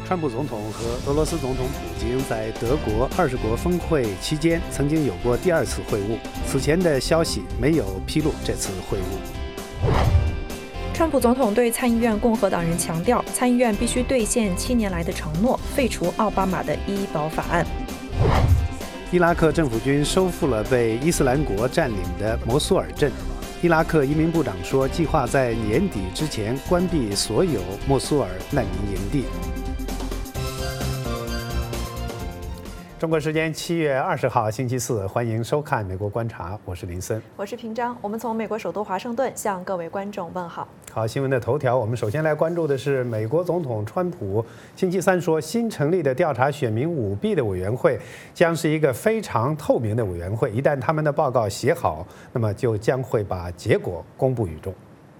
川普总统和俄罗斯总统普京在德国20国峰会期间曾经有过第2次会晤，此前的消息没有披露这次会晤。 川普总统对参议院共和党人强调，参议院必须兑现7年来的承诺，废除奥巴马的医保法案。 伊拉克政府军收复了被伊斯兰国占领的摩苏尔镇。伊拉克移民部长说，计划在年底之前关闭所有莫苏尔难民营地。中国时间7月20号星期四，欢迎收看《美国观察》，我是林森， 我是平章。我们从美国首都华盛顿向各位观众问好。 好，新闻的头条，我们首先来关注的是美国总统川普星期三说，新成立的调查选民舞弊的委员会将是一个非常透明的委员会，一旦他们的报告写好，那么就将会把结果公布于众。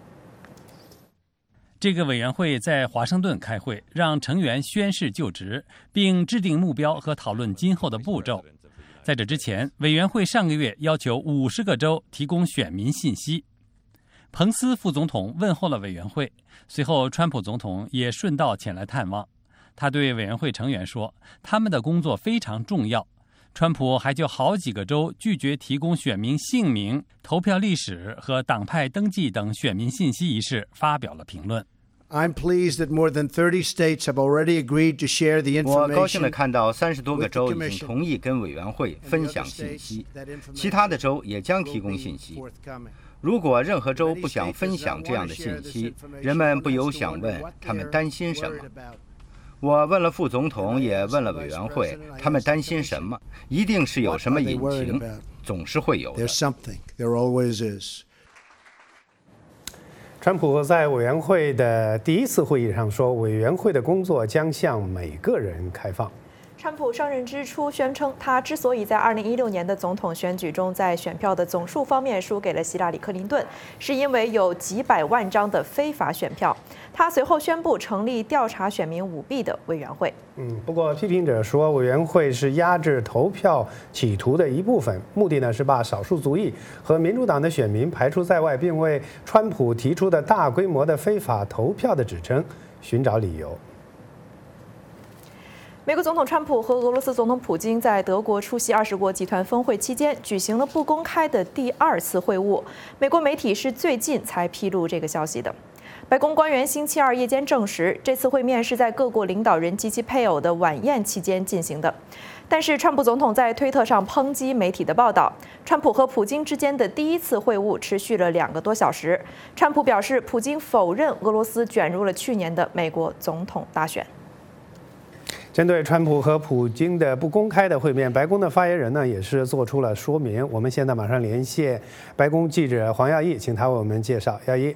这个委员会在华盛顿开会，让成员宣誓就职，并制定目标和讨论今后的步骤。在这之前，委员会上个月要求50个州提供选民信息。彭斯副总统问候了委员会，随后川普总统也顺道前来探望。他对委员会成员说，他们的工作非常重要。川普还就好几个州拒绝提供选民姓名、投票历史和党派登记等选民信息一事发表了评论。 I'm pleased that more than 30 states have already agreed to share the information. 我高兴地看到30多个州已经同意跟委员会分享信息，其他的州也将提供信息。如果任何州不想分享这样的信息，人们不由想问他们担心什么。我问了副总统，也问了委员会，他们担心什么？一定是有什么隐情，总是会有的。 There's something. There always is. 川普在委员会的第1次会议上说，委员会的工作将向每个人开放。 川普上任之初宣称，他之所以在2016年的总统选举中在选票的总数方面输给了希拉里·克林顿，是因为有几百万张的非法选票。他随后宣布成立调查选民舞弊的委员会。 不过批评者说，委员会是压制投票企图的一部分，目的呢是把少数族裔和民主党的选民排除在外，并为川普提出的大规模的非法投票的指称寻找理由。 美国总统川普和俄罗斯总统普京在德国出席20国集团峰会期间举行了不公开的第2次会晤。美国媒体是最近才披露这个消息的。白宫官员星期二夜间证实，这次会面是在各国领导人及其配偶的晚宴期间进行的。但是，川普总统在推特上抨击媒体的报道。川普和普京之间的第1次会晤持续了2个多小时。川普表示，普京否认俄罗斯卷入了去年的美国总统大选。 针对川普和普京的不公开的会面，白宫的发言人呢也是做出了说明。我们现在马上连线白宫记者黄耀义，请他为我们介绍。耀义。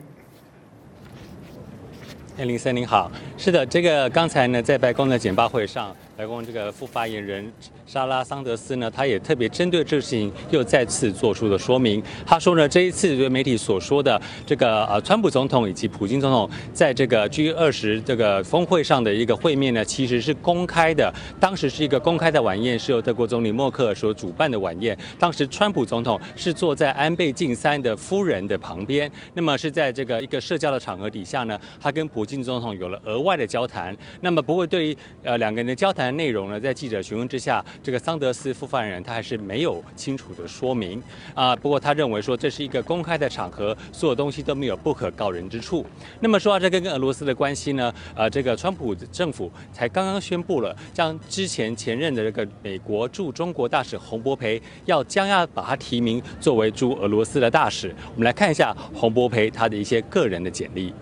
林森您好，是的，这个刚才呢在白宫的简报会上，白宫这个副发言人莎拉桑德斯呢，他也特别针对这个事情又再次做出了说明。他说呢，这一次对媒体所说的这个川普总统以及普京总统在这个 G20 这个峰会上的一个会面呢，其实是公开的。当时是一个公开的晚宴，是由德国总理默克尔所主办的晚宴。当时川普总统是坐在安倍晋三的夫人的旁边，那么是在这个一个社交的场合底下呢，他跟普京总统有了额外的交谈。那么不过对于两个人的交谈内容呢，在记者询问之下，这个桑德斯副发言人他还是没有清楚的说明不过他认为说这是一个公开的场合，所有东西都没有不可告人之处。那么说到这个跟俄罗斯的关系呢，这个川普政府才刚刚宣布了，将之前前任的这个美国驻中国大使洪博培将要把他提名作为驻俄罗斯的大使。我们来看一下洪博培他的一些个人的简历。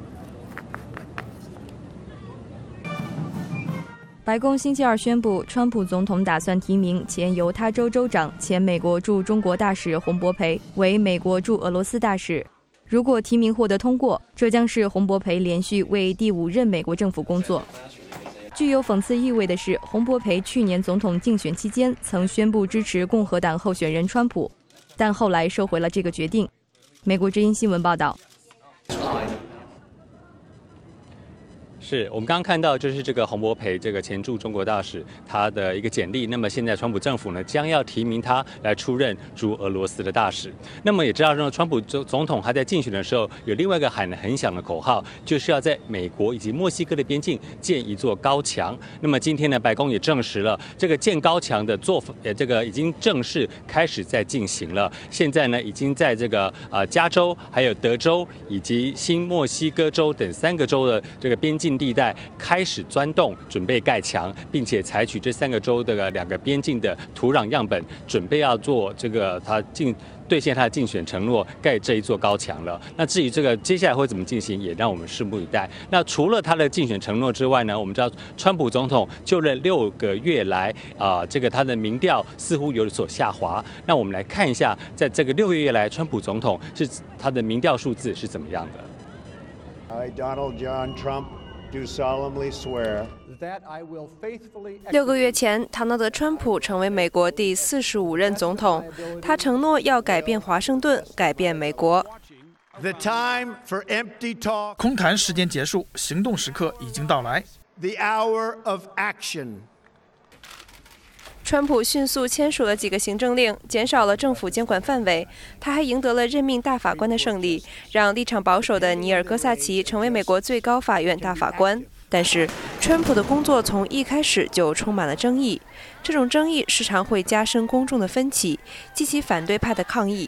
白宫星期二宣布，川普总统打算提名前犹他州州长、前美国驻中国大使洪博培为美国驻俄罗斯大使。如果提名获得通过，这将是洪博培连续为第5任美国政府工作。具有讽刺意味的是，洪博培去年总统竞选期间曾宣布支持共和党候选人川普，但后来收回了这个决定。美国之音新闻报道。 是我们刚刚看到，就是这个洪博培这个前驻中国大使他的一个简历。那么现在川普政府呢将要提名他来出任驻俄罗斯的大使。那么也知道说，川普总统他在竞选的时候有另外一个喊得很响的口号，就是要在美国以及墨西哥的边境建一座高墙。那么今天呢，白宫也证实了这个建高墙的做法，这个已经正式开始在进行了。现在呢，已经在这个加州、还有德州以及新墨西哥州等3个州的这个边境地带开始钻洞，准备盖墙，并且采取这3个州的2个边境的土壤样本，准备要做这个兑现他的竞选承诺，盖这一座高墙了。那至于这个接下来会怎么进行，也让我们拭目以待。那除了他的竞选承诺之外呢，我们知道川普总统就任6个月来这个他的民调似乎有所下滑。那我们来看一下，在这个6个月来，川普总统他的民调数字是怎么样的。 I, Donald John Trump, do solemnly swear. 6个月前，唐纳德·川普成为美国第45任总统。他承诺要改变华盛顿，改变美国。 The time for empty talk. 空谈时间结束，行动时刻已经到来。 The hour of action. 川普迅速签署了几个行政令，减少了政府监管范围。他还赢得了任命大法官的胜利，让立场保守的尼尔·戈萨奇成为美国最高法院大法官。但是，川普的工作从一开始就充满了争议，这种争议时常会加深公众的分歧，激起反对派的抗议。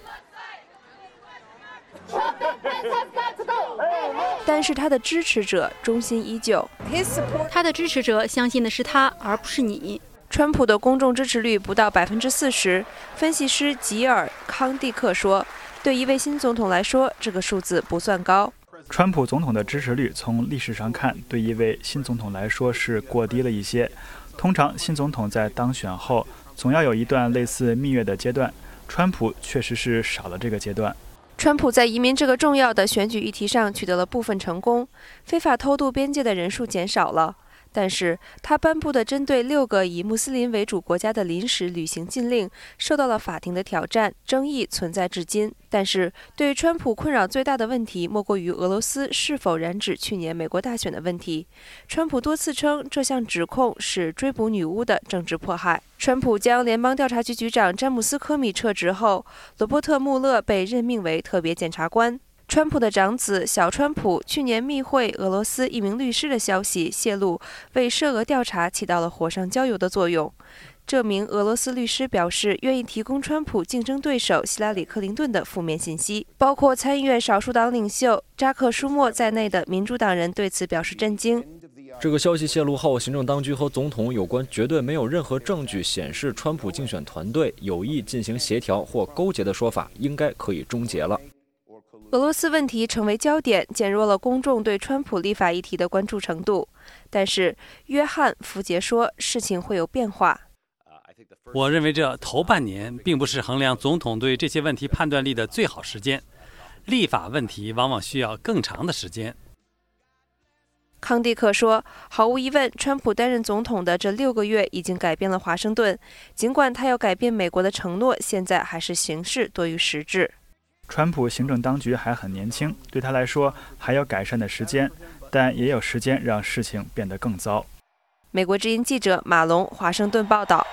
但是他的支持者忠心依旧， 他的支持者相信的是他，而不是你。 川普的公众支持率不到40%，分析师吉尔·康蒂克说，对一位新总统来说，这个数字不算高。 川普总统的支持率从历史上看，对一位新总统来说是过低了一些。通常，新总统在当选后，总要有一段类似蜜月的阶段。川普确实是少了这个阶段。 川普在移民这个重要的选举议题上取得了部分成功，非法偷渡边界的人数减少了。但是，他颁布的针对6个以穆斯林为主国家的临时旅行禁令受到了法庭的挑战，争议存在至今。但是，对川普困扰最大的问题莫过于俄罗斯是否染指去年美国大选的问题。川普多次称这项指控是追捕女巫的政治迫害。川普将联邦调查局局长詹姆斯·科米撤职后，罗伯特·穆勒被任命为特别检察官。川普的长子小川普去年密会俄罗斯一名律师的消息泄露，为涉俄调查起到了火上浇油的作用。这名俄罗斯律师表示，愿意提供川普竞争对手希拉里·克林顿的负面信息。包括参议院少数党领袖扎克·舒默在内的民主党人对此表示震惊。 这个消息泄露后，行政当局和总统有关绝对没有任何证据显示川普竞选团队有意进行协调或勾结的说法，应该可以终结了。 俄罗斯问题成为焦点，减弱了公众对川普立法议题的关注程度。但是，约翰·福杰说，事情会有变化。 我认为这头半年并不是衡量总统对这些问题判断力的最好时间，立法问题往往需要更长的时间。 康蒂克说，毫无疑问，川普担任总统的这6个月已经改变了华盛顿。尽管他要改变美国的承诺，现在还是形式多于实质。 川普行政当局还很年轻，对他来说还有改善的时间，但也有时间让事情变得更糟。 美国之音记者马龙，华盛顿报道。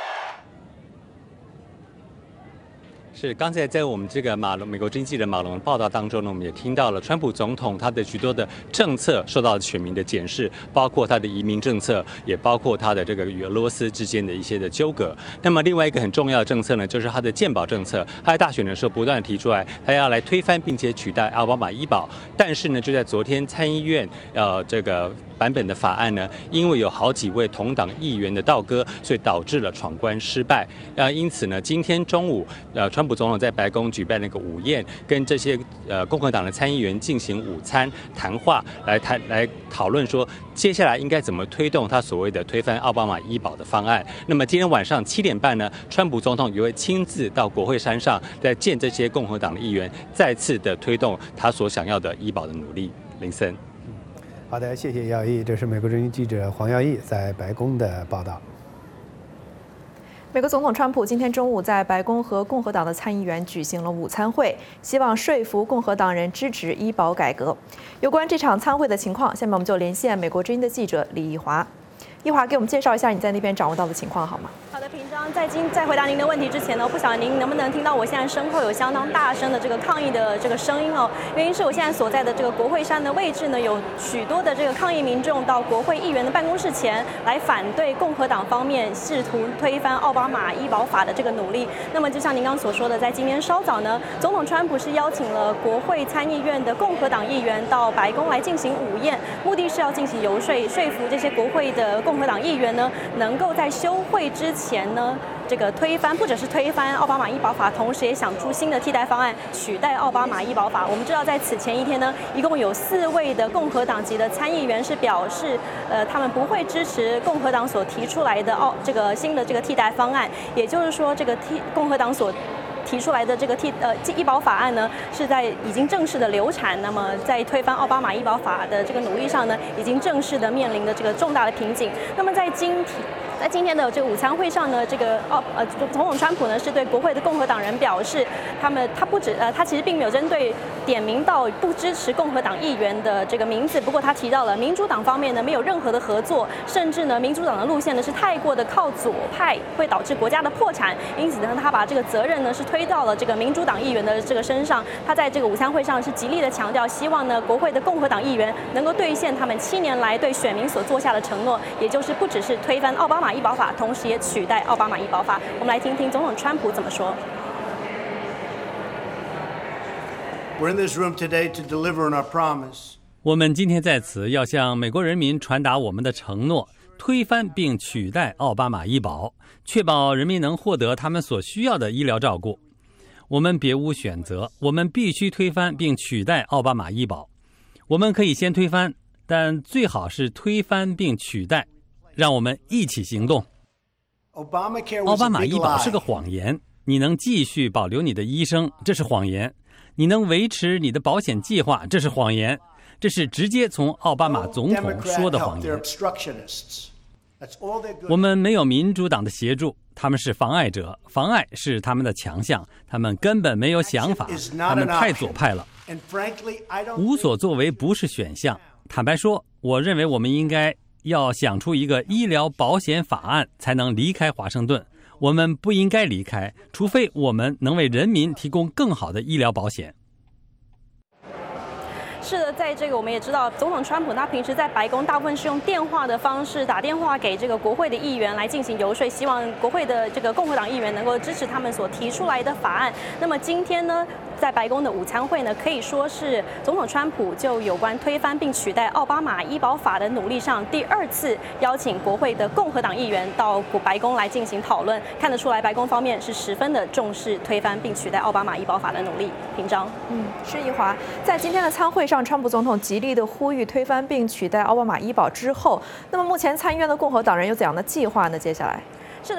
是，刚才在我们这个美国经济的马龙报道当中呢，我们也听到了川普总统他的许多的政策受到选民的检视，包括他的移民政策，也包括他的这个与俄罗斯之间的一些的纠葛。那么另外一个很重要的政策呢，就是他的健保政策。他在大选的时候不断提出来，他要来推翻并且取代奥巴马医保。但是呢，就在昨天参议院这个版本的法案呢，因为有好几位同党议员的倒戈，所以导致了闯关失败。因此呢，今天中午川普总统在白宫举办了一个午宴，跟这些共和党的参议员进行午餐谈话，来讨论说接下来应该怎么推动他所谓的推翻奥巴马医保的方案。那么今天晚上7点半呢，川普总统也会亲自到国会山上来见这些共和党的议员，再次的推动他所想要的医保的努力。林森。 好的，谢谢耀毅，这是美国之音记者黄耀毅在白宫的报道。 美国总统川普今天中午在白宫和共和党的参议员举行了午餐会，希望说服共和党人支持医保改革。有关这场参会的情况，下面我们就连线美国之音的记者李义华。义华，给我们介绍一下你在那边掌握到的情况好吗？ 好的，平章，在回答您的问题之前呢，不晓得您能不能听到我现在身后有相当大声的这个抗议的这个声音哦。原因是我现在所在的这个国会山的位置呢，有许多的这个抗议民众到国会议员的办公室前来反对共和党方面试图推翻奥巴马医保法的这个努力。那么就像您刚所说的，在今天稍早呢，总统川普是邀请了国会参议院的共和党议员到白宫来进行午宴，目的是要进行游说，说服这些国会的共和党议员呢，能够在休会之前呢，这个推翻，不只是推翻奥巴马医保法，同时也想出新的替代方案取代奥巴马医保法。我们知道，在此前一天呢，一共有4位的共和党籍的参议员是表示，他们不会支持共和党所提出来的这个新的这个替代方案，也就是说，这个共和党所提出来的这个医保法案呢，是在已经正式的流产。那么在推翻奥巴马医保法的这个努力上呢，已经正式的面临的这个重大的瓶颈。那么在今天的这个午餐会上呢，这个总统川普呢是对国会的共和党人表示，他其实并没有针对点名到不支持共和党议员的这个名字，不过他提到了民主党方面呢没有任何的合作，甚至呢民主党的路线呢是太过的靠左派，会导致国家的破产，因此呢他把这个责任呢是推到了这个民主党议员的这个身上。他在这个午餐会上是极力的强调，希望呢国会的共和党议员能够兑现他们7年来对选民所做下的承诺，也就是不只是推翻奥巴马医保法，同时也取代奥巴马医保法。我们来听听总统川普怎么说。 我们今天在此要向美国人民传达我们的承诺，推翻并取代奥巴马医保，确保人民能获得他们所需要的医疗照顾。我们别无选择，我们必须推翻并取代奥巴马医保。我们可以先推翻，但最好是推翻并取代。让我们一起行动。奥巴马医保是个谎言，你能继续保留你的医生，这是谎言；你能维持你的保险计划，这是谎言。这是直接从奥巴马总统说的谎言。我们没有民主党的协助，他们是妨碍者，妨碍是他们的强项，他们根本没有想法，他们太左派了。无所作为不是选项。坦白说，我认为我们应该要想出一个医疗保险法案，才能离开华盛顿。我们不应该离开，除非我们能为人民提供更好的医疗保险。 是的，在这个我们也知道，总统川普他平时在白宫大部分是用电话的方式打电话给这个国会的议员来进行游说，希望国会的这个共和党议员能够支持他们所提出来的法案。那么今天呢，在白宫的午餐会呢，可以说是总统川普就有关推翻并取代奥巴马医保法的努力上第2次邀请国会的共和党议员到白宫来进行讨论。看得出来，白宫方面是十分的重视推翻并取代奥巴马医保法的努力。平章， 施怡华，在今天的参会上，川普总统极力的呼吁推翻并取代奥巴马医保之后，那么目前参议院的共和党人有怎样的计划呢？接下来？ 是的，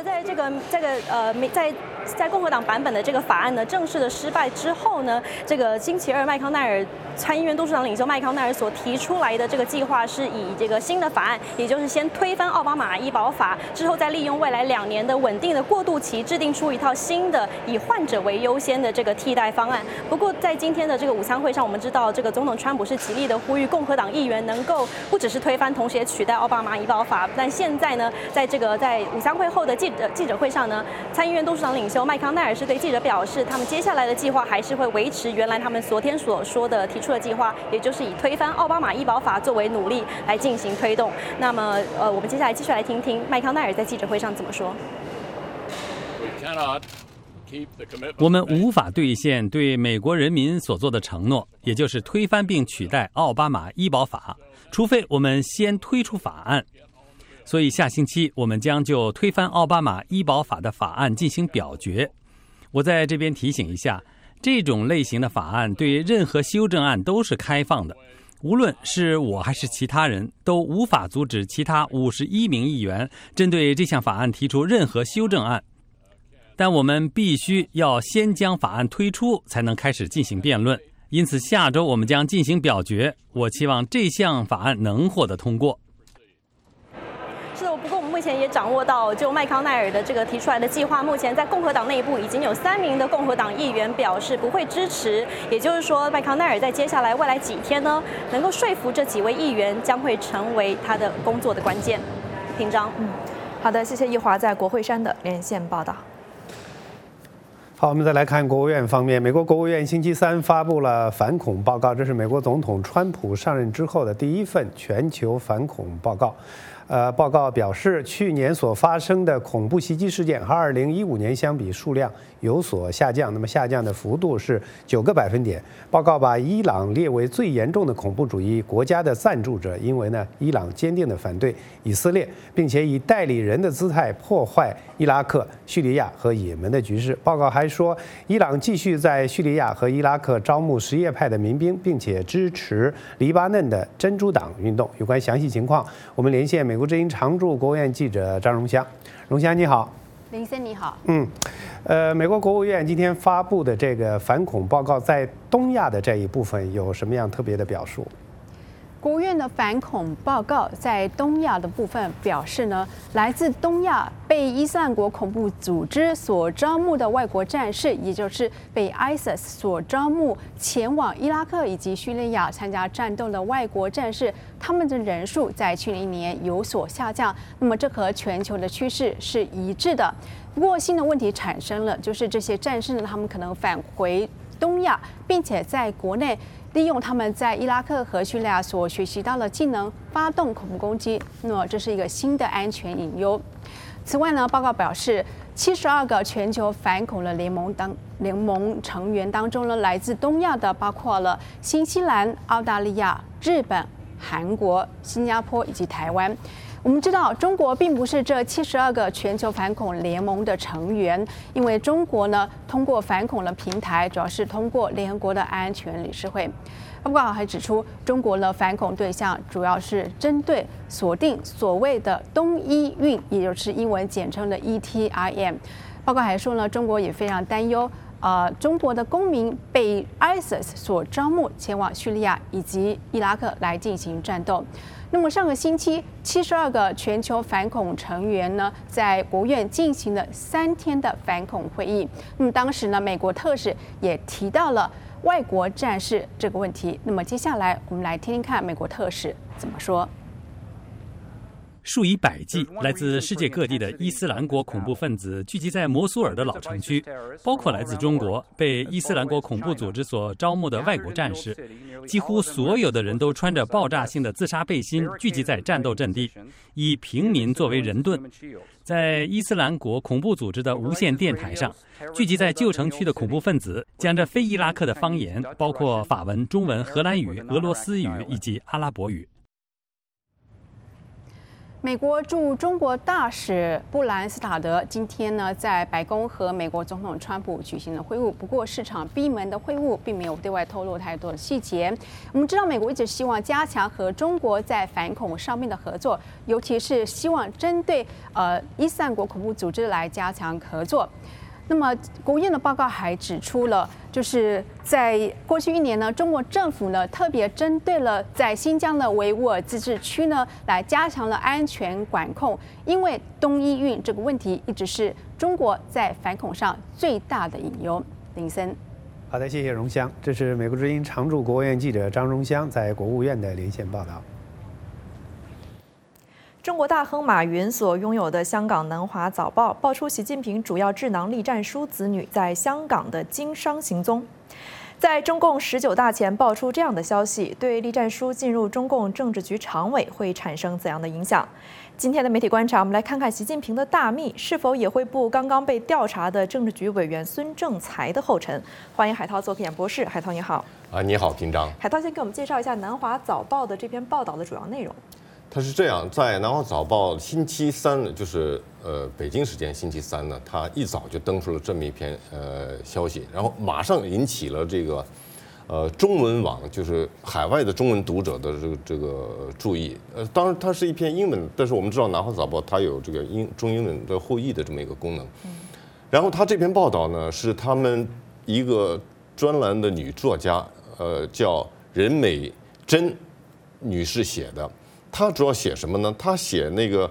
在共和党版本的这个法案呢正式的失败之后呢，这个星期二麦康奈尔参议院多数党领袖麦康奈尔所提出来的这个计划是以这个新的法案，也就是先推翻奥巴马医保法，之后再利用未来2年的稳定的过渡期，制定出一套新的以患者为优先的这个替代方案。不过在今天的这个午餐会上，我们知道这个总统川普是极力的呼吁共和党议员能够不只是推翻，同时也取代奥巴马医保法。但现在呢，在午餐会后的记者会上呢，参议院多数党领袖麦康奈尔是对记者表示，他们接下来的计划还是会维持原来他们昨天所说的提出的计划，也就是以推翻奥巴马医保法作为努力来进行推动。那么我们接下来继续来听听麦康奈尔在记者会上怎么说。 我们无法兑现对美国人民所做的承诺，也就是推翻并取代奥巴马医保法，除非我们先推出法案。所以下星期我们将就推翻奥巴马医保法的法案进行表决。我在这边提醒一下，这种类型的法案对任何修正案都是开放的，无论是我还是其他人，都无法阻止其他51名议员针对这项法案提出任何修正案。但我们必须要先将法案推出，才能开始进行辩论。因此下周我们将进行表决，我期望这项法案能获得通过。 是的，不过我们目前也掌握到，就麦康奈尔的这个提出来的计划，目前在共和党内部已经有3名的共和党议员表示不会支持。也就是说，麦康奈尔在接下来未来几天呢，能够说服这几位议员，将会成为他的工作的关键。廷章， 好的，谢谢易华在国会山的连线报道。 好，我们再来看国务院方面。美国国务院星期三发布了反恐报告，这是美国总统川普上任之后的第一份全球反恐报告。报告表示，去年所发生的恐怖袭击事件和2015年相比，数量有所下降，那么下降的幅度是9个百分点。报告把伊朗列为最严重的恐怖主义国家的赞助者，因为呢，伊朗坚定地反对以色列，并且以代理人的姿态破坏伊拉克、叙利亚和也门的局势。报告还说，伊朗继续在叙利亚和伊拉克招募什叶派的民兵，并且支持黎巴嫩的真主党运动。有关详细情况，我们连线美国之音常驻国务院记者张荣香。荣香你好。 林森你好。 美国国务院今天发布的这个反恐报告，在东亚的这一部分有什么样特别的表述？ 国务院的反恐报告在东亚的部分表示呢，来自东亚被伊斯兰国恐怖组织所招募的外国战士，也就是被 ISIS 所招募前往伊拉克以及叙利亚参加战斗的外国战士，他们的人数在去年1年有所下降。那么这和全球的趋势是一致的。不过新的问题产生了，就是这些战士呢，他们可能返回东亚，并且在国内利用他们在伊拉克和叙利亚所学习到的技能发动恐怖攻击，那么这是一个新的安全隐忧。此外呢，报告表示，72个全球反恐的联盟成员当中呢，来自东亚的包括了新西兰、澳大利亚、日本、韩国、新加坡以及台湾。我们知道，中国并不是这72个全球反恐联盟的成员，因为中国呢，通过反恐的平台，主要是通过联合国的安全理事会。报告还指出，中国的反恐对象主要是针对锁定所谓的东伊运，也就是英文简称的 ETIM。报告还说呢，中国也非常担忧，中国的公民被 ISIS 所招募前往叙利亚以及伊拉克来进行战斗。那么上个星期，72个全球反恐成员呢，在国务院进行了3天的反恐会议。那么当时呢，美国特使也提到了外国战士这个问题。那么接下来我们来听听看美国特使怎么说。 数以百计来自世界各地的伊斯兰国恐怖分子聚集在摩苏尔的老城区，包括来自中国被伊斯兰国恐怖组织所招募的外国战士。几乎所有的人都穿着爆炸性的自杀背心，聚集在战斗阵地，以平民作为人盾。在伊斯兰国恐怖组织的无线电台上，聚集在旧城区的恐怖分子讲着非伊拉克的方言，包括法文、中文、荷兰语、俄罗斯语以及阿拉伯语。 美国驻中国大使布兰斯塔德今天呢，在白宫和美国总统川普举行了会晤，不过是场闭门的会晤，并没有对外透露太多的细节。我们知道，美国一直希望加强和中国在反恐上面的合作，尤其是希望针对伊斯兰国恐怖组织来加强合作。那么，国务院的报告还指出了，就是在过去1年呢，中国政府呢特别针对了在新疆的维吾尔自治区呢，来加强了安全管控。因为东伊运这个问题一直是中国在反恐上最大的隐忧。林森， 好的，谢谢荣香。这是美国之音常驻国务院记者张荣香在国务院的连线报道。 中国大亨马云所拥有的香港南华早报爆出习近平主要智囊栗战书子女在香港的经商行踪。在中共19大前爆出这样的消息，对栗战书进入中共政治局常委会产生怎样的影响？今天的媒体观察，我们来看看习近平的大秘是否也会步刚刚被调查的政治局委员孙政才的后尘。欢迎海涛做客演播室，海涛你好。 你好，平章。 海涛先给我们介绍一下南华早报的这篇报道的主要内容。 它是这样，在南华早报星期三，就是北京时间星期三呢，它一早就登出了这么一篇消息，然后马上引起了这个中文网，就是海外的中文读者的这个注意。当然它是一篇英文，但是我们知道南华早报它有这个中英文的互译的这么一个功能。然后它这篇报道呢，是他们一个专栏的女作家，叫任美珍女士写的。他主要写什么呢？他写那个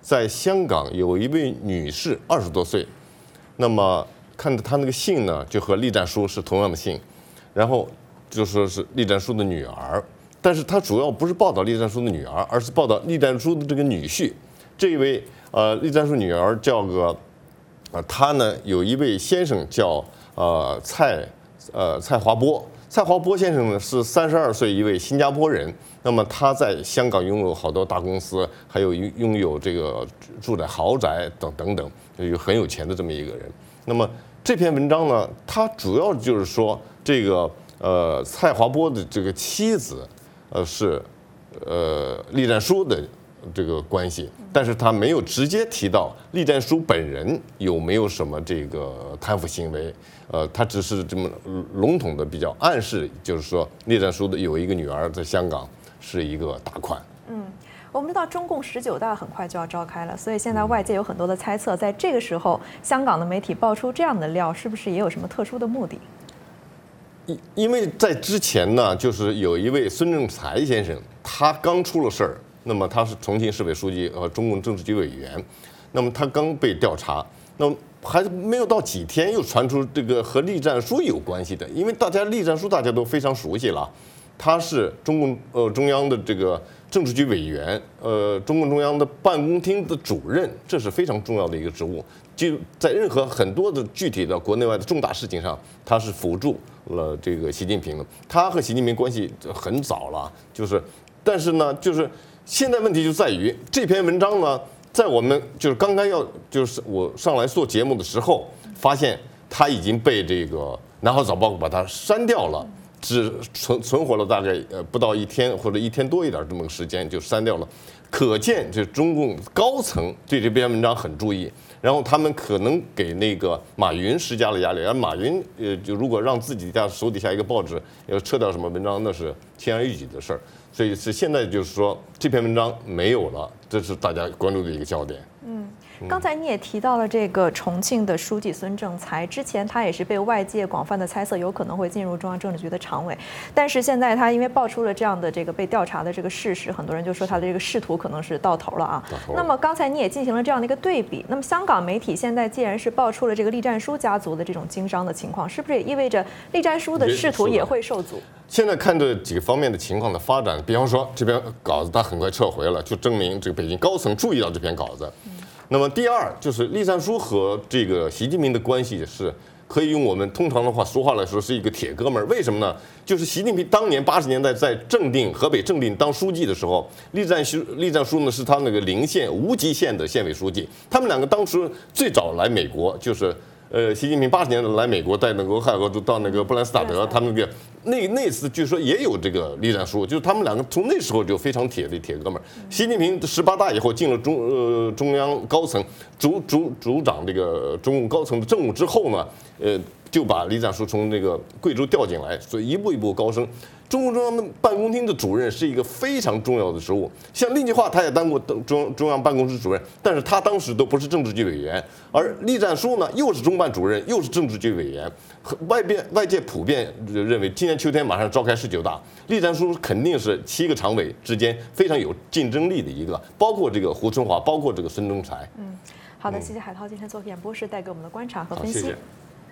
在香港有一位女士20多岁，那么看着她那个姓呢，就和栗战书是同样的姓，然后就说是栗战书的女儿，但是她主要不是报道栗战书的女儿，而是报道栗战书的这个女婿。这一位栗战书女儿叫个她呢有一位先生叫蔡华波。蔡华波先生呢是32岁一位新加坡人，那么他在香港拥有好多大公司，还有拥有这个住在豪宅等等，有很有钱的这么一个人。那么这篇文章呢，它主要就是说这个蔡华波的这个妻子是栗战书的这个关系，但是他没有直接提到栗战书本人有没有什么这个贪腐行为。他只是这么笼统的比较暗示，就是说栗战书的有一个女儿在香港是一个大款。 我们知道中共19大很快就要召开了，所以现在外界有很多的猜测，在这个时候香港的媒体爆出这样的料，是不是也有什么特殊的目的？ 因为在之前呢，就是有一位孙政才先生，他刚出了事儿，那么他是重庆市委书记和中共政治局委员，那么他刚被调查，那么还没有到几天，又传出这个和栗战书有关系的，因为栗战书大家都非常熟悉了，他是中共中央的这个政治局委员，中共中央的办公厅的主任，这是非常重要的一个职务，就在任何很多的具体的国内外的重大事情上，他是辅助了这个习近平的。他和习近平关系很早了，但是呢，就是现在问题就在于这篇文章呢。在我们就是刚刚就是我上来做节目的时候，发现他已经被这个《南华早报》把它删掉了，只存活了大概不到1天或者1天多一点这么个时间就删掉了，可见这中共高层对这篇文章很注意，然后他们可能给那个马云施加了压力，而马云就如果让自己家手底下一个报纸要撤掉什么文章，那是轻而易举的事儿。所以是现在就是说这篇文章没有了，这是大家关注的一个焦点。 刚才你也提到了这个重庆的书记孙政才，之前他也是被外界广泛的猜测有可能会进入中央政治局的常委，但是现在他因为爆出了这样的这个被调查的这个事实，很多人就说他的这个仕途可能是到头了啊。那么刚才你也进行了这样的一个对比，那么香港媒体现在既然是爆出了这个栗战书家族的这种经商的情况，是不是也意味着栗战书的仕途也会受阻？ 现在看这几个方面的情况的发展，比方说这篇稿子他很快撤回了，就证明这个北京高层注意到这篇稿子。那么第二就是栗战书和这个习近平的关系是可以用我们通常的话说话来说是一个铁哥们儿。为什么呢？就是习近平当年80年代在河北正定当书记的时候，栗战书呢是他那个邻县无极县的县委书记。他们两个当时最早来美国，就是习近平80年代来美国，在那个俄亥俄州到那个布兰斯塔德，他们那次据说也有这个栗战书，就是他们两个从那时候就非常铁哥们儿。习近平18大以后进了中央高层，主掌这个中共高层的政务之后呢，就把栗战书从这个贵州调进来，所以一步一步高升。中共中央的办公厅的主任是一个非常重要的职务，像令计划他也当过中央办公室主任，但是他当时都不是政治局委员，而栗战书呢又是中办主任又是政治局委员，外界普遍认为今年秋天马上召开19大，栗战书肯定是7个常委之间非常有竞争力的一个，包括这个胡春华，包括这个孙政才。 好的，谢谢海涛今天做演播室带给我们的观察和分析。 谢谢。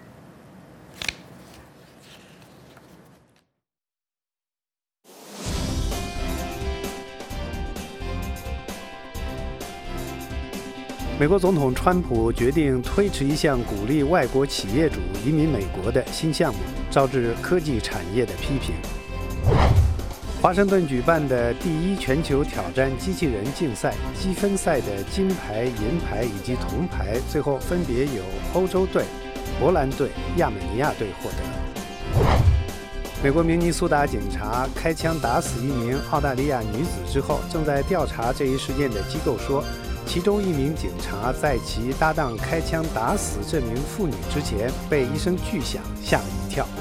美国总统川普决定推迟一项鼓励外国企业主移民美国的新项目，招致科技产业的批评。华盛顿举办的第1全球挑战机器人竞赛积分赛的金牌、银牌以及铜牌，最后分别由欧洲队、波兰队、亚美尼亚队获得。美国明尼苏达警察开枪打死一名澳大利亚女子之后，正在调查这一事件的机构说，其中一名警察在其搭档开枪打死这名妇女之前，被一声巨响吓了一跳。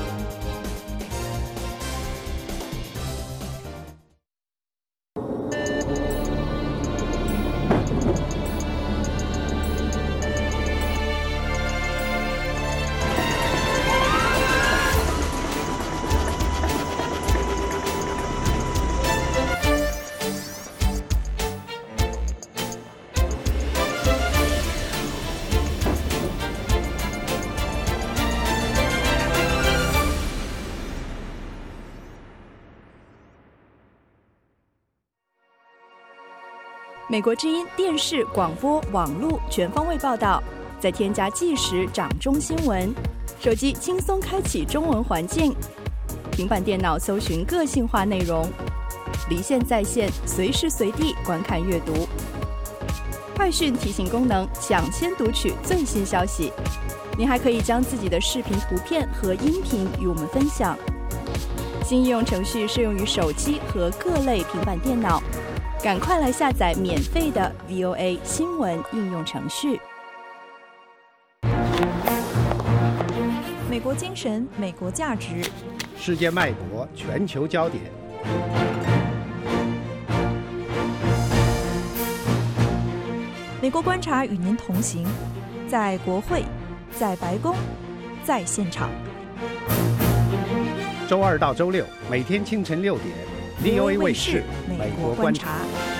美国之音电视、广播、网络全方位报道，再添加即时掌中新闻，手机轻松开启中文环境，平板电脑搜寻个性化内容，离线在线，随时随地观看阅读。快讯提醒功能，抢先读取最新消息。您还可以将自己的视频、图片和音频与我们分享。新应用程序适用于手机和各类平板电脑，赶快来下载免费的 VOA 新闻应用程序。 美国精神，美国价值， 世界脉搏，全球焦点。 美国观察与您同行，在国会，在白宫，在现场。 周二到周六，每天清晨6点 ，VOA 卫视《美国观察》。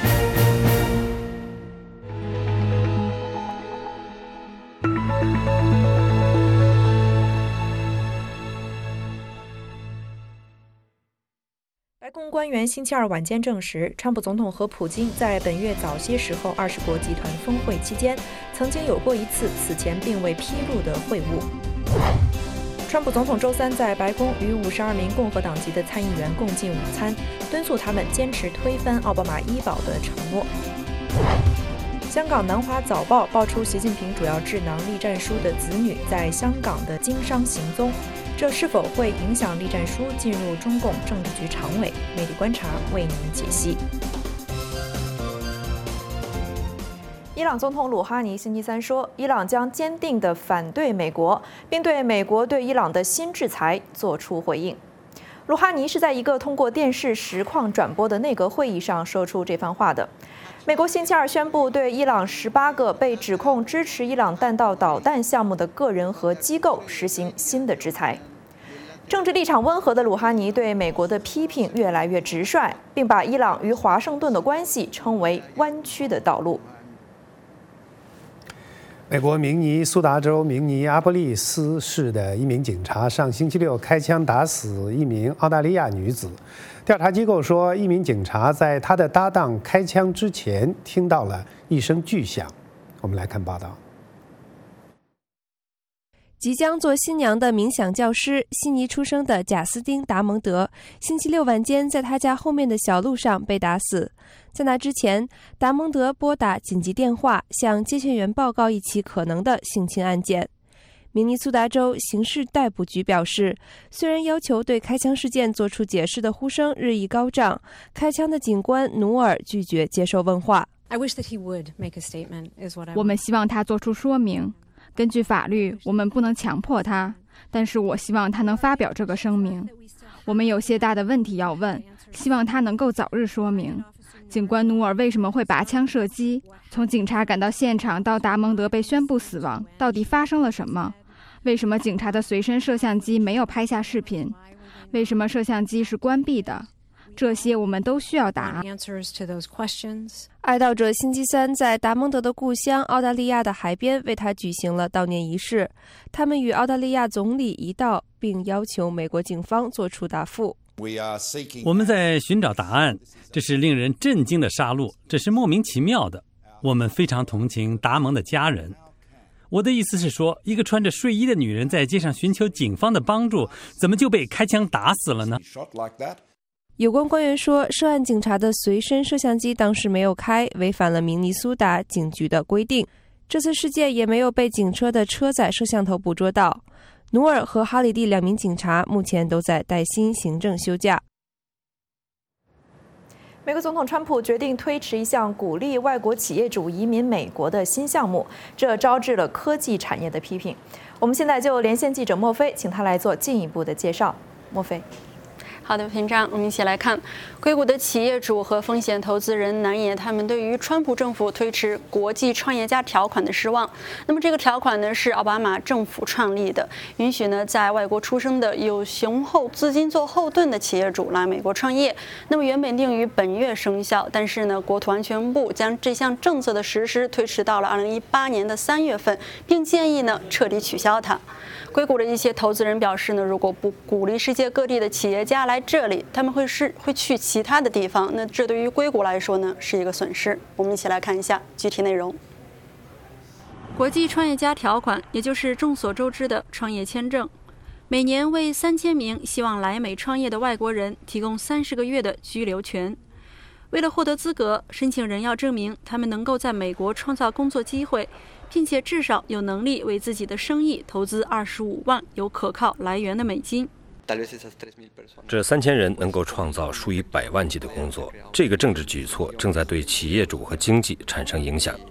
白宫官员星期二晚间证实，川普总统和普京在本月早些时候20国集团峰会期间，曾经有过一次此前并未披露的会晤。川普总统周三在白宫与52名共和党籍的参议员共进午餐，敦促他们坚持推翻奥巴马医保的承诺。香港南华早报爆出习近平主要智囊栗战书的子女在香港的经商行踪，这是否会影响栗战书进入中共政治局常委？媒体观察为您解析。伊朗总统鲁哈尼星期三说，伊朗将坚定地反对美国，并对美国对伊朗的新制裁作出回应。鲁哈尼是在一个通过电视实况转播的内阁会议上说出这番话的。美国星期二宣布对伊朗18个被指控支持伊朗弹道导弹项目的个人和机构实行新的制裁。政治立场温和的鲁哈尼对美国的批评越来越直率，并把伊朗与华盛顿的关系称为弯曲的道路。 美国明尼苏达州明尼阿波利斯市的一名警察上星期六开枪打死一名澳大利亚女子。调查机构说，一名警察在他的搭档开枪之前听到了一声巨响。我们来看报道。 即将做新娘的冥想教师，悉尼出生的贾斯汀·达蒙德，星期六晚间在他家后面的小路上被打死。在那之前，达蒙德拨打紧急电话，向接线员报告一起可能的性侵案件。明尼苏达州刑事逮捕局表示，虽然要求对开枪事件做出解释的呼声日益高涨，开枪的警官努尔拒绝接受问话。 我们希望他做出说明。根据法律，我们不能强迫他，但是我希望他能发表这个声明。我们有些大的问题要问，希望他能够早日说明。警官努尔为什么会拔枪射击？从警察赶到现场到达蒙德被宣布死亡，到底发生了什么？为什么警察的随身摄像机没有拍下视频？为什么摄像机是关闭的？这些我们都需要答案。 哀悼者星期三在达蒙德的故乡澳大利亚的海边为他举行了悼念仪式。他们与澳大利亚总理一道，并要求美国警方作出答复。 我们在寻找答案，这是令人震惊的杀戮，这是莫名其妙的。我们非常同情达蒙的家人。我的意思是说，一个穿着睡衣的女人在街上寻求警方的帮助，怎么就被开枪打死了呢？ 有关官员说，涉案警察的随身摄像机当时没有开，违反了明尼苏达警局的规定。这次事件也没有被警车的车载摄像头捕捉到。努尔和哈里蒂2名警察目前都在带薪行政休假。 美国总统川普决定推迟一项鼓励外国企业主移民美国的新项目，这招致了科技产业的批评。我们现在就连线记者莫菲，请他来做进一步的介绍。莫菲。 好的，平章，我们一起来看硅谷的企业主和风险投资人难掩他们对于川普政府推迟国际创业家条款的失望。那么这个条款呢是奥巴马政府创立的，允许呢在外国出生的有雄厚资金做后盾的企业主来美国创业。那么原本定于本月生效，但是呢国土安全部将这项政策的实施推迟到了2018年的3月份，并建议呢彻底取消它。硅谷的一些投资人表示呢，如果不鼓励世界各地的企业家来这里，他们会去其他的地方。那这对于硅谷来说呢，是一个损失。我们一起来看一下具体内容。国际创业家条款，也就是众所周知的创业签证，每年为3000名希望来美创业的外国人提供30个月的居留权。为了获得资格，申请人要证明他们能够在美国创造工作机会，并且至少有能力为自己的生意投资25万有可靠来源的美金。 这3000人能够创造数以百万计的工作，这个政治举措正在对企业主和经济产生影响。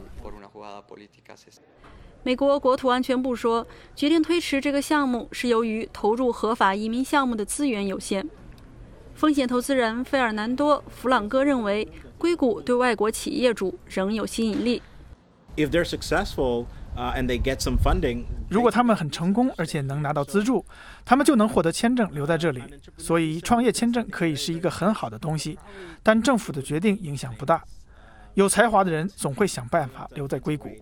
美国国土安全部说，决定推迟这个项目是由于投入合法移民项目的资源有限。风险投资人费尔南多·弗朗哥认为，硅谷对外国企业主仍有吸引力。 如果他们很成功，而且能拿到资助，他们就能获得签证留在这里。所以，创业签证可以是一个很好的东西，但政府的决定影响不大。有才华的人总会想办法留在硅谷。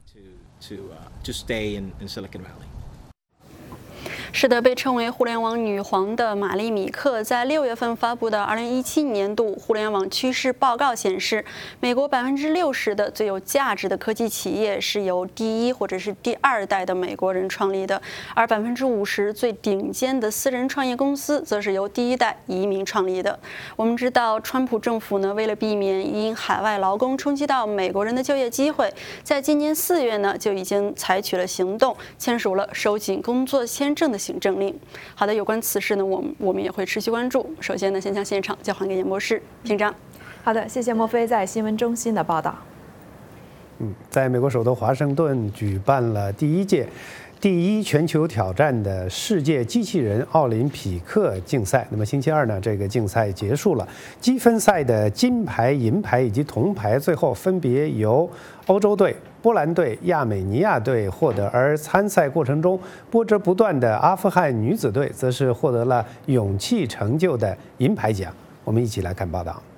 是的，被称为互联网女皇的马丽·米克在6月份发布的2017年度互联网趋势报告显示，美国60%的最有价值的科技企业是由第一或者是第二代的美国人创立的，而50%最顶尖的私人创业公司则是由第一代移民创立的。我们知道，川普政府呢，为了避免因海外劳工冲击到美国人的就业机会，在今年4月呢就已经采取了行动，签署了收紧工作签证的行政令。好的，有关此事呢，我们也会持续关注。首先呢，先将现场交还给演播室平章。 好的，谢谢莫非在新闻中心的报道。 在美国首都华盛顿举办了第一全球挑战的世界机器人奥林匹克竞赛。那么星期二呢，这个竞赛结束了，积分赛的金牌、银牌以及铜牌最后分别由欧洲队、波兰队、亚美尼亚队获得，而参赛过程中波折不断的阿富汗女子队则是获得了勇气成就的银牌奖。我们一起来看报道。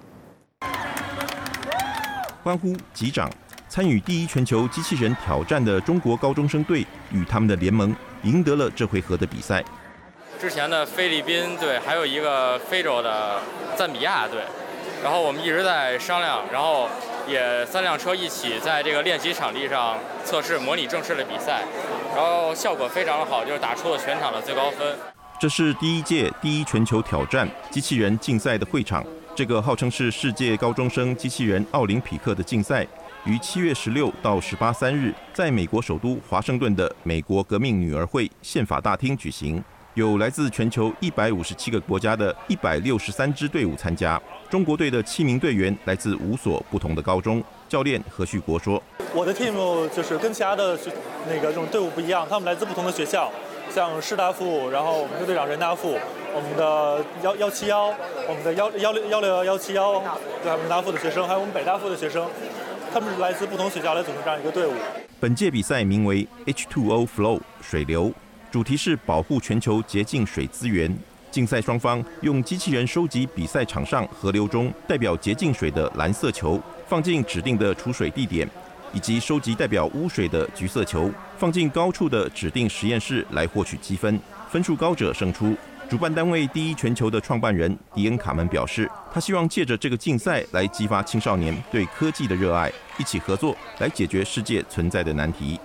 欢呼击掌！参与第一全球机器人挑战的中国高中生队与他们的联盟赢得了这回合的比赛。 之前的菲律宾队还有一个非洲的赞比亚队，然后我们一直在商量，然后也3辆车一起在这个练习场地上测试模拟正式的比赛，然后效果非常的好，就是打出了全场的最高分。 这是第一届第一全球挑战机器人竞赛的会场，这个号称是世界高中生机器人奥林匹克的竞赛，于7月16到18、3日在美国首都华盛顿的美国革命女儿会宪法大厅举行。有来自全球157个国家的163支队伍参加。中国队的7名队员来自5所不同的高中。教练何旭国说：“ 我的 team 就是跟其他的这种队伍不一样，他们来自不同的学校，像师大附，然后我们的队长人大附，我们的171，我们的16171，对，人大附的学生，还有我们北大附的学生。”他们是来自不同学校来组成这样一个队伍。 本届比赛名为 H2O Flow 水流，主题是保护全球洁净水资源。竞赛双方用机器人收集比赛场上河流中代表洁净水的蓝色球，放进指定的储水地点，以及收集代表污水的橘色球，放进高处的指定实验室来获取积分，分数高者胜出。主办单位第一全球的创办人迪恩·卡门表示，他希望借着这个竞赛来激发青少年对科技的热爱，一起合作来解决世界存在的难题。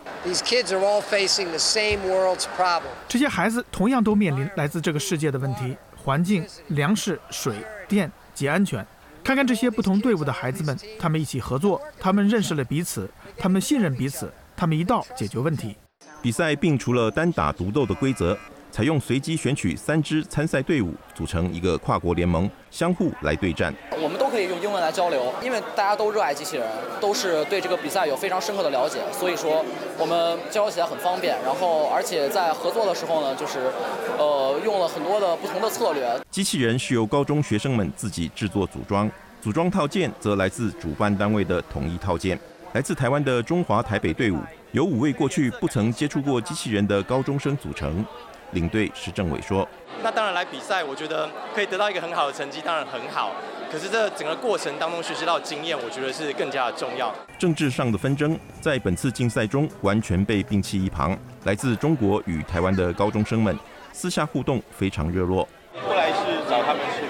这些孩子同样都面临来自这个世界的问题：环境、粮食、水电及安全。看看这些不同队伍的孩子们，他们一起合作，他们认识了彼此，他们信任彼此，他们一道解决问题。 比赛并除了单打独斗的规则，采用随机选取3支参赛队伍，组成一个跨国联盟，相互来对战。 我们都可以用英文来交流，因为大家都热爱机器人，都是对这个比赛有非常深刻的了解，所以说我们交流起来很方便。然后，而且在合作的时候呢，就是用了很多的不同的策略。 机器人是由高中学生们自己制作组装，组装套件则来自主办单位的统一套件。来自台湾的中华台北队伍由5位过去不曾接触过机器人的高中生组成。领队施政伟说：“ 那当然来比赛，我觉得可以得到一个很好的成绩，当然很好。可是这整个过程当中学习到经验，我觉得是更加的重要。 政治上的纷争在本次竞赛中完全被摒弃一旁。来自中国与台湾的高中生们私下互动非常热络。 后来是找他们是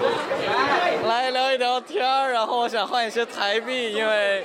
聊天，然后我想换一些台币，因为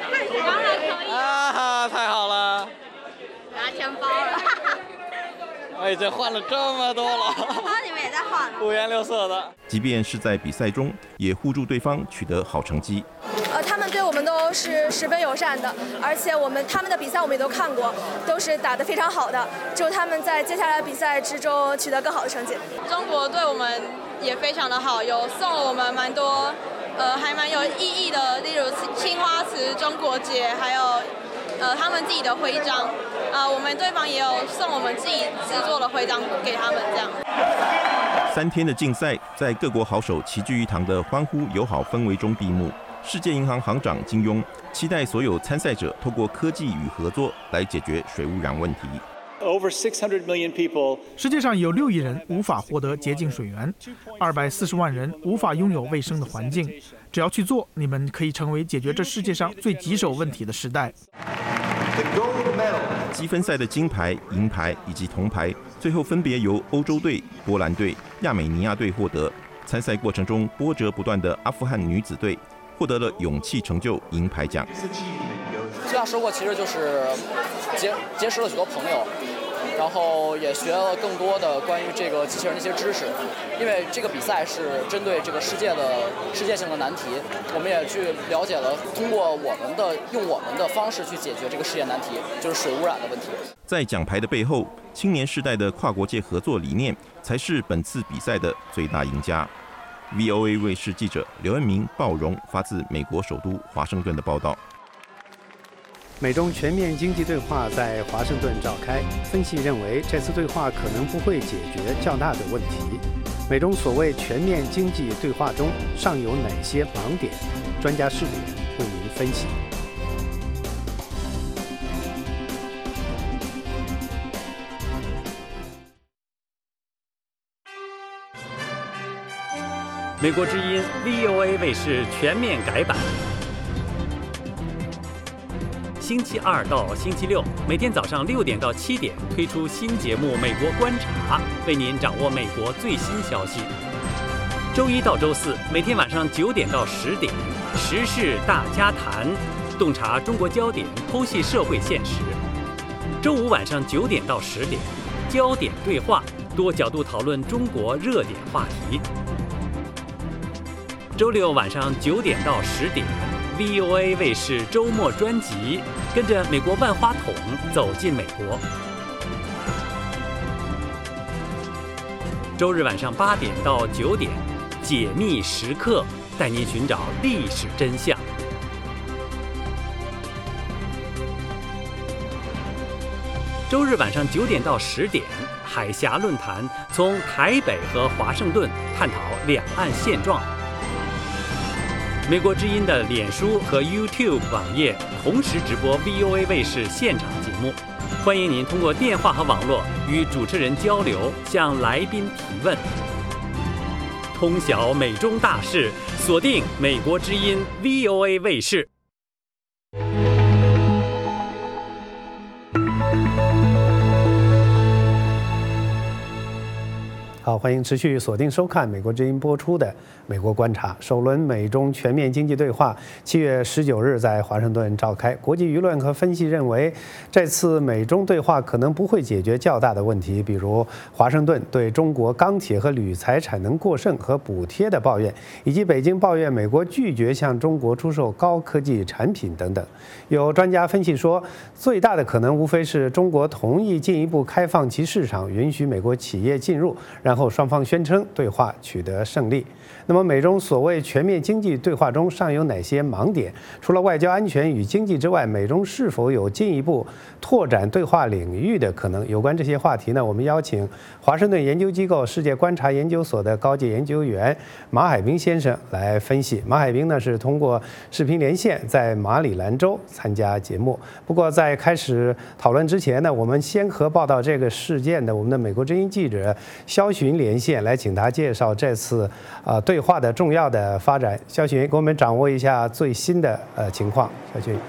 太好了， 拿钱包了。 我已经换了这么多了， 你们也在换了， 五颜六色的。 即便是在比赛中，也互助对方取得好成绩。 他们对我们都是十分友善的，而且他们的比赛我们也都看过，都是打得非常好的。祝他们在接下来比赛之中取得更好的成绩。 中国对我们也非常的好，有送了我们蛮多，还蛮有意义的，例如青花瓷、中国结，还有他们自己的徽章。我们对方也有送我们自己制作的徽章给他们，这样。 3天的竞赛在各国好手齐聚一堂的欢呼友好氛围中闭幕。世界银行行长金庸期待所有参赛者透过科技与合作来解决水污染问题。 世界上有6亿人无法获得洁净水源，240万人无法拥有卫生的环境。只要去做，你们可以成为解决这世界上最棘手问题的时代。 积分赛的金牌、银牌以及铜牌，最后分别由欧洲队、波兰队、亚美尼亚队获得。参赛过程中波折不断的阿富汗女子队获得了勇气成就银牌奖。 最大收获其实就是结识了许多朋友，然后也学了更多的关于这个机器人的一些知识。因为这个比赛是针对这个世界性的难题，我们也去了解了通过用我们的方式去解决这个世界难题，就是水污染的问题。 在奖牌的背后，青年世代的跨国界合作理念才是本次比赛的最大赢家。VOA 卫视记者刘恩明、鲍荣发自美国首都华盛顿的报道。 美中全面经济对话在华盛顿召开，分析认为这次对话可能不会解决较大的问题。美中所谓全面经济对话中尚有哪些盲点？专家视点为您分析。 美国之音 VOA 卫视全面改版。星期2到星期6，每天早上6点到7点推出新节目《美国观察》，为您掌握美国最新消息。周1到周4，每天晚上9点到10点，时事大家谈，洞察中国焦点，剖析社会现实。周5晚上9点到10点，焦点对话，多角度讨论中国热点话题。周6晚上9点到10点。VOA 卫视周末专辑，跟着美国万花筒走进美国。周日晚上8点到9点，解密时刻，带您寻找历史真相。周日晚上9点到10点，海峡论坛，从台北和华盛顿探讨两岸现状。美国之音的脸书和 YouTube 网页同时直播 VOA 卫视现场节目，欢迎您通过电话和网络与主持人交流，向来宾提问。通晓美中大事，锁定美国之音 VOA 卫视。 好，欢迎持续锁定收看美国之音播出的《美国观察》。首轮美中全面经济对话7月19日在华盛顿召开。国际舆论和分析认为，这次美中对话可能不会解决较大的问题，比如华盛顿对中国钢铁和铝材产能过剩和补贴的抱怨，以及北京抱怨美国拒绝向中国出售高科技产品等等。有专家分析说，最大的可能无非是中国同意进一步开放其市场，允许美国企业进入，然后双方宣称对话取得胜利。那么美中所谓全面经济对话中尚有哪些盲点？除了外交安全与经济之外，美中是否有进一步拓展对话领域的可能？有关这些话题呢，我们邀请华盛顿研究机构世界观察研究所的高级研究员马海兵先生来分析。马海兵呢是通过视频连线在马里兰州参加节目。不过在开始讨论之前呢，我们先和报道这个事件的我们的美国之音记者肖寻连线，来请他介绍这次对话的重要的发展。肖寻，给我们掌握一下最新的情况。肖寻。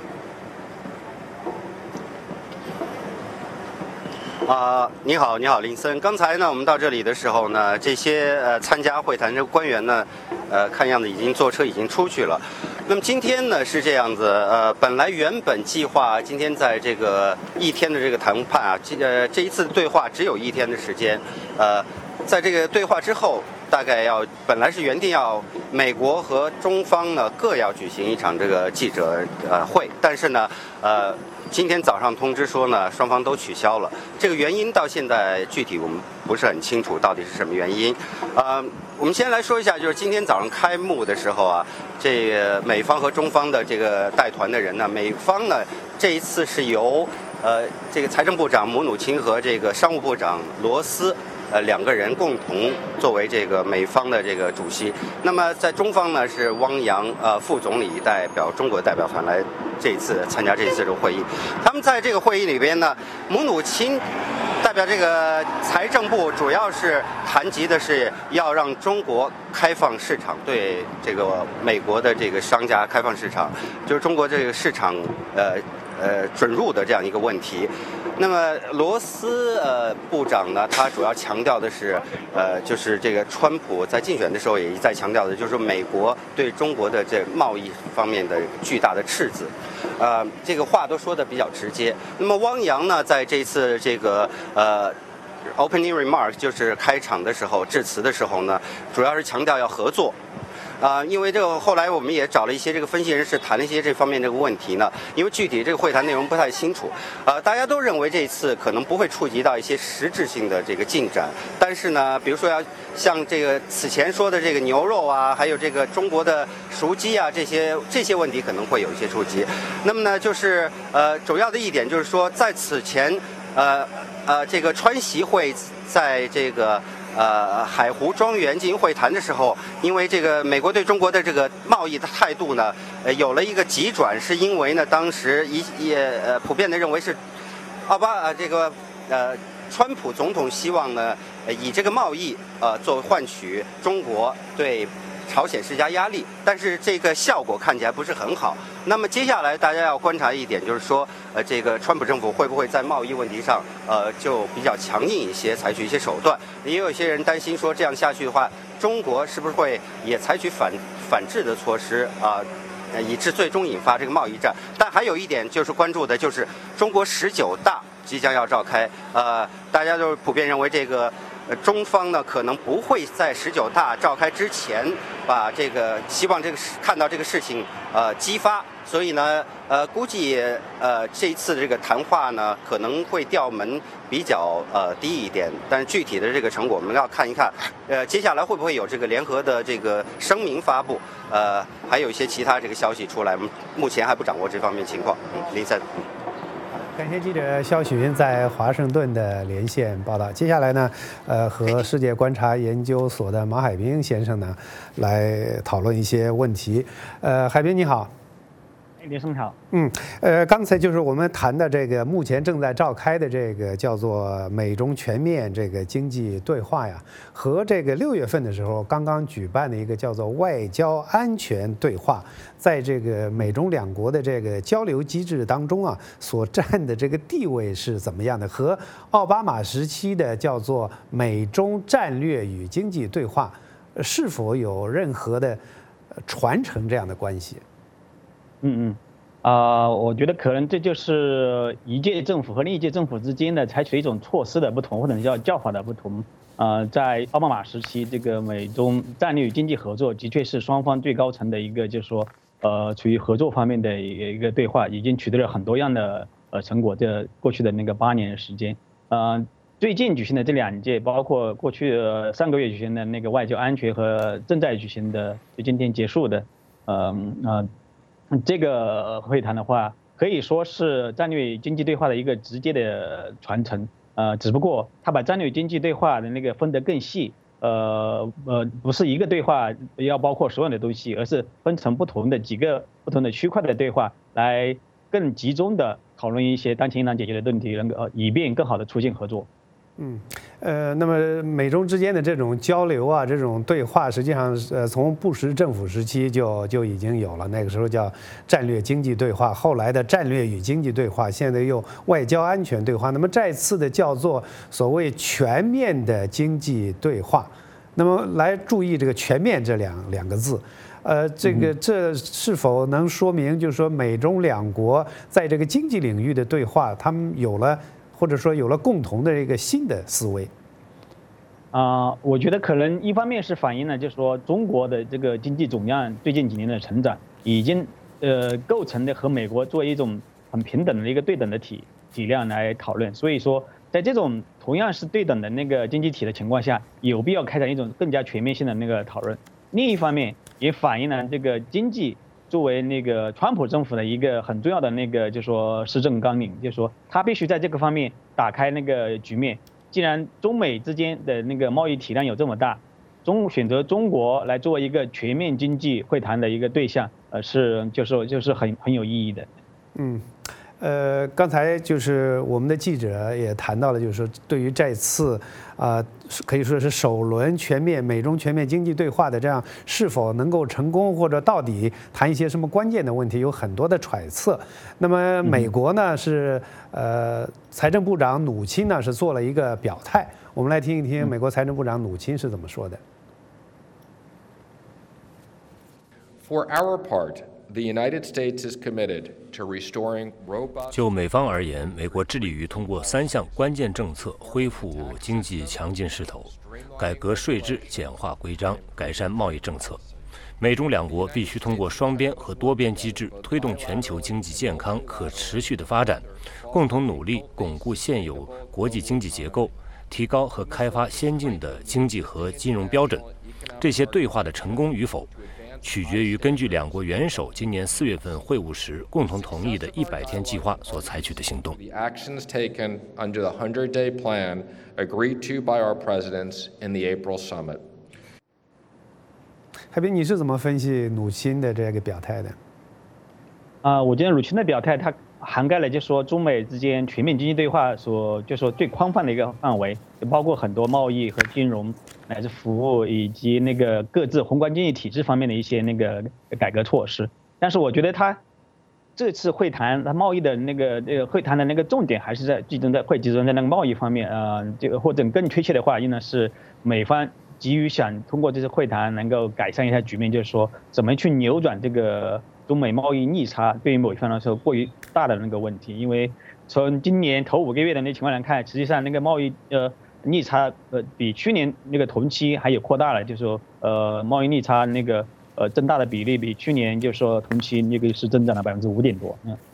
你好，林森。刚才呢，我们到这里的时候呢，这些参加会谈的官员呢， 看样子已经坐车已经出去了。那么今天呢是这样子，本来原本计划今天在这个1天的这个谈判啊，这一次对话只有1天的时间，在这个对话之后，大概本来是原定要美国和中方呢各要举行一场这个记者会，但是呢今天早上通知说呢，双方都取消了。这个原因到现在具体我们不是很清楚，到底是什么原因。我们先来说一下，就是今天早上开幕的时候啊，这个美方和中方的这个带团的人呢，美方呢这一次是由这个财政部长姆努钦和这个商务部长罗斯2个人共同作为这个美方的这个主席。那么在中方呢是汪洋副总理代表中国代表团来参加这次这个会议。他们在这个会议里边呢，姆努钦代表这个财政部，主要是谈及的是要让中国开放市场，对这个美国的这个商家开放市场，就是中国这个市场准入的这样一个问题。那么罗斯部长呢，他主要强调的是就是这个川普在竞选的时候也一再强调的，就是美国对中国的这贸易方面的巨大的赤字，这个话都说的比较直接。那么汪洋呢，在这次这个opening remark 就是开场的时候致辞的时候呢，主要是强调要合作。因为这个后来我们也找了一些这个分析人士谈了一些这方面这个问题呢，因为具体这个会谈内容不太清楚，大家都认为这次可能不会触及到一些实质性的这个进展，但是呢，比如说要像这个此前说的这个牛肉啊，还有这个中国的熟鸡啊，这些问题可能会有一些触及。那么呢，就是主要的一点就是说，在此前这个川习会在这个海湖庄园进行会谈的时候，因为这个美国对中国的这个贸易的态度呢，有了一个急转，是因为呢，当时也普遍的认为是川普总统希望呢，以这个贸易作为换取中国对朝鲜施加压力，但是这个效果看起来不是很好。那么接下来大家要观察一点，就是说，这个川普政府会不会在贸易问题上，就比较强硬一些，采取一些手段？也有一些人担心说，这样下去的话，中国是不是会也采取反制的措施啊？以致最终引发这个贸易战。但还有一点就是关注的就是中国19大即将要召开，大家都普遍认为这个中方呢可能不会在19大召开之前把这个希望这个看到这个事情激发，所以呢估计这一次这个谈话呢可能会调门比较低一点，但是具体的这个成果我们要看一看，接下来会不会有这个联合的这个声明发布，还有一些其他这个消息出来，我们目前还不掌握这方面情况。林森。 感谢记者肖许云在华盛顿的连线报道。接下来呢，和世界观察研究所的马海兵先生呢，来讨论一些问题。海兵你好。 林生好。 刚才就是我们谈的这个目前正在召开的这个叫做美中全面这个经济对话呀，和这个6月份的时候刚刚举办的一个叫做外交安全对话，在这个美中两国的这个交流机制当中啊，所占的这个地位是怎么样的？和奥巴马时期的叫做美中战略与经济对话，是否有任何的传承这样的关系？ 我觉得可能这就是一届政府和另一届政府之间的采取一种措施的不同，或者叫叫法的不同。在奥巴马时期，这个美中战略与经济合作的确是双方最高层的一个，就是说，处于合作方面的一个对话，已经取得了很多样的成果。这过去的那个8年时间，最近举行的这2届，包括过去3个月举行的那个外交安全和正在举行的，就今天结束的，这个会谈的话，可以说是战略经济对话的一个直接的传承。只不过他把战略经济对话的那个分得更细，不是一个对话要包括所有的东西，而是分成几个不同的区块的对话，来更集中的讨论一些当前应当解决的问题，以便更好的促进合作。 那么美中之间的这种交流啊，这种对话，实际上从布什政府时期就已经有了，那个时候叫战略经济对话，后来的战略与经济对话，现在又外交安全对话。那么再次的叫做所谓全面的经济对话， 那么来注意这个全面这两个字，这是否能说明就是说美中两国在这个经济领域的对话，他们有了或者说有了共同的一个新的思维？ 我觉得可能一方面是反映了，就是说中国的这个经济总量最近几年的成长，已经构成的和美国作为一种很平等的一个对等的体量来讨论。所以说，在这种同样是对等的那个经济体的情况下，有必要开展一种更加全面性的那个讨论。另一方面，也反映了这个经济作为那个川普政府的一个很重要的那个，就是说施政纲领，就是说他必须在这个方面打开那个局面。既然中美之间的那个贸易体量有这么大，选择中国来作为一个全面经济会谈的一个对象，就是很有意义的。 刚才就是我们的记者也谈到了，就是说对于这次可以说是首轮美中全面经济对话的这样是否能够成功，或者到底谈一些什么关键的问题，有很多的揣测。那么美国呢是财政部长努钦呢是做了一个表态，我们来听一听美国财政部长努钦是怎么说的。 For our part.The United States is committed to restoring robust. 就美方而言，美国致力于通过3项关键政策恢复经济强劲势头，改革税制、简化规章、改善贸易政策。美中两国必须通过双边和多边机制，推动全球经济健康可持续的发展，共同努力巩固现有国际经济结构，提高和开发先进的经济和金融标准。这些对话的成功与否，取决于根据两国元首今年4月份会晤时共同同意的100天计划所采取的行动。 The actions taken under the 100-day plan agreed to by our presidents in the April summit. 海斌，你是怎么分析努钦的这个表态的？ 我觉得努钦的表态，它涵盖了就是说中美之间全面经济对话就是说最宽泛的一个范围，也包括很多贸易和金融乃至服务以及那个各自宏观经济体制方面的一些那个改革措施。但是我觉得它这次会谈，它贸易的那个会谈的那个重点还是集中在那个贸易方面或者更确切的话，应该是美方急于想通过这次会谈能够改善一下局面，就是说怎么去扭转这个中美贸易逆差对于某一方来说过于大的那个问题。因为从今年头5个月的那情况来看，实际上那个贸易逆差比去年那个同期还有扩大了，就是说贸易逆差那个增大的比例比去年就是说同期那个是增长了5%多。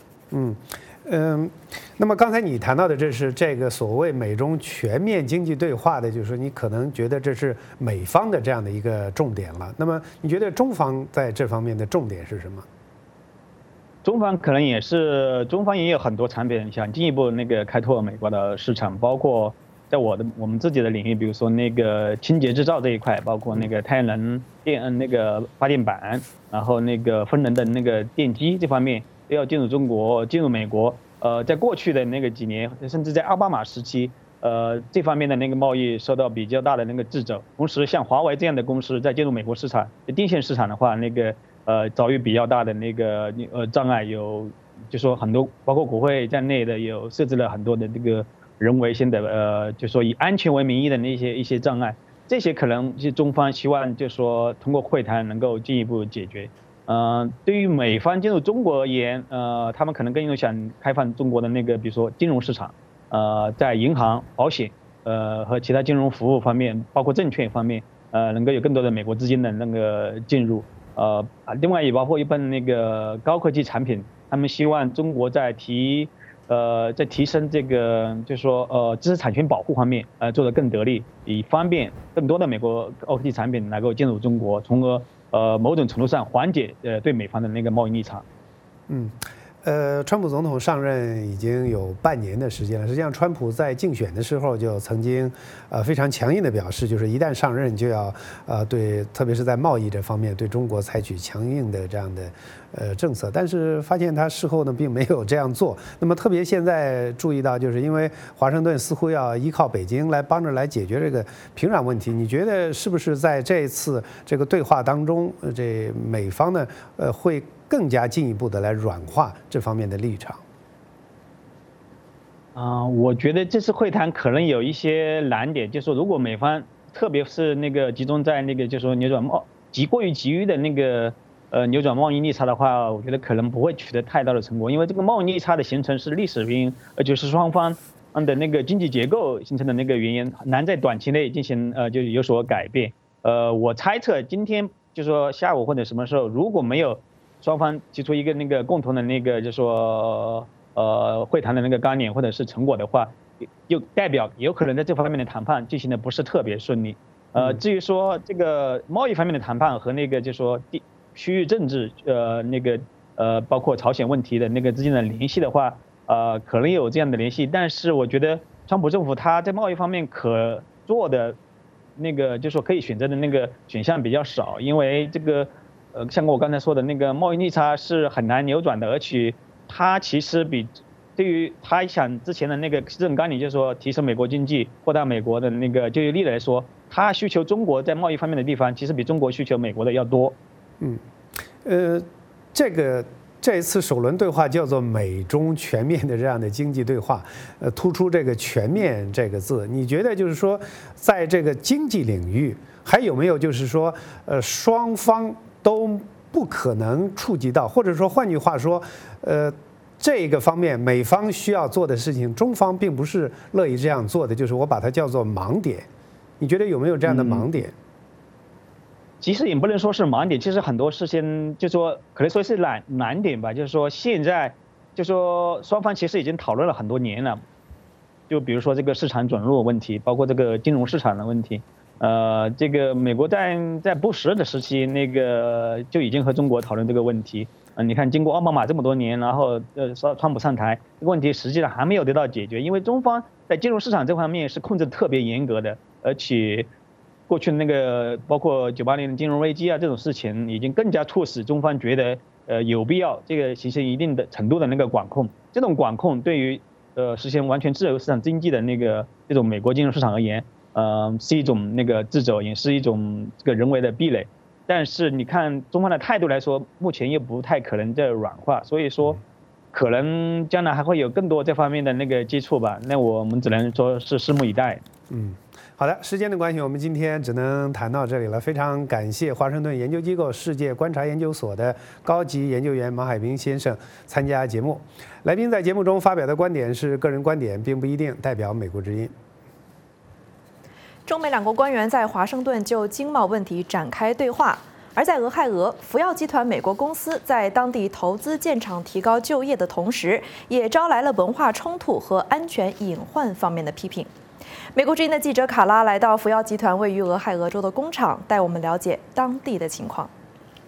那么刚才你谈到的这是这个所谓美中全面经济对话的，就是说你可能觉得这是美方的这样的一个重点了。那么你觉得中方在这方面的重点是什么？ 中方可能也是，中方也有很多产品想进一步那个开拓美国的市场，包括在我们自己的领域，比如说那个清洁制造这一块，包括那个太阳能那个发电板，然后那个风能的那个电机这方面都要进入中国，进入美国。在过去的那个几年，甚至在奥巴马时期，这方面的那个贸易受到比较大的那个掣肘。同时，像华为这样的公司在进入美国市场、电线市场的话，那个遭遇比较大的那个障碍，有就说很多，包括国会在内的有设置了很多的这个人为性的就说以安全为名义的那一些障碍，这些可能是中方希望就说通过会谈能够进一步解决。对于美方进入中国而言，他们可能更想开放中国的那个，比如说金融市场，在银行、保险，和其他金融服务方面，包括证券方面，能够有更多的美国资金的那个进入。另外也包括一般那个高科技产品，他们希望中国在提升这个，就是说知识产权保护方面，做得更得力，以方便更多的美国高科技产品能够进入中国，从而某种程度上缓解对美方的那个贸易逆差。 川普总统上任已经有半年的时间了。实际上，川普在竞选的时候就曾经非常强硬的表示，就是一旦上任就要对，特别是在贸易这方面对中国采取强硬的这样的政策。但是发现他事后呢并没有这样做。那么特别现在注意到，就是因为华盛顿似乎要依靠北京来帮着来解决这个平壤问题。你觉得是不是在这一次这个对话当中，这美方呢会更加进一步的来软化这方面的立场？ 我觉得这次会谈可能有一些难点，就是说如果美方特别是那个集中在那个就是说过于急于的那个扭转贸易逆差的话，我觉得可能不会取得太大的成果，因为这个贸易逆差的形成是历史原因，就是双方的那个经济结构形成的那个原因，难在短期内进行就有所改变。我猜测今天就是说下午或者什么时候，如果没有双方提出一个那个共同的那个就是说会谈的那个纲领或者是成果的话，就代表有可能在这方面的谈判进行的不是特别顺利。至于说这个贸易方面的谈判和那个就是说区域政治包括朝鲜问题的那个之间的联系的话，可能有这样的联系，但是我觉得川普政府他在贸易方面可做的那个就是说可以选择的那个选项比较少，因为这个像我刚才说的那个贸易逆差是很难扭转的，而且它其实对于他想之前的那个施政纲领，就是说提升美国经济、扩大美国的那个就业率来说，他需求中国在贸易方面的地方，其实比中国需求美国的要多。 这一次首轮对话叫做美中全面的这样的经济对话，突出这个全面这个字。你觉得就是说，在这个经济领域，还有没有就是说，双方都不可能触及到，或者说换句话说，这个方面美方需要做的事情，中方并不是乐意这样做的，就是我把它叫做盲点。你觉得有没有这样的盲点？ 其实也不能说是盲点，其实很多事情就说可能说是难点吧，就是说现在就说双方其实已经讨论了很多年了，就比如说这个市场准入问题，包括这个金融市场的问题，这个美国在布什的时期那个就已经和中国讨论这个问题，你看经过奥巴马这么多年，然后川普上台，这个问题实际上还没有得到解决，因为中方在金融市场这方面是控制得特别严格的，而且过去的那个包括98年的金融危机啊这种事情，已经更加促使中方觉得有必要这个形成一定的程度的那个管控。这种管控对于实现完全自由市场经济的这种美国金融市场而言，是一种那个掣肘，也是一种这个人为的壁垒。但是你看中方的态度来说，目前又不太可能在软化，所以说可能将来还会有更多这方面的那个接触吧。那我们只能说是拭目以待。 好的，时间的关系，我们今天只能谈到这里了。非常感谢华盛顿研究机构世界观察研究所的高级研究员马海平先生参加节目。来宾在节目中发表的观点是个人观点，并不一定代表美国之音。 中美两国官员在华盛顿就经贸问题展开对话。而在俄亥俄，福耀集团美国公司在当地投资建厂、提高就业的同时，也招来了文化冲突和安全隐患方面的批评。美国之音的记者卡拉来到福耀集团位于俄亥俄州的工厂，带我们了解当地的情况。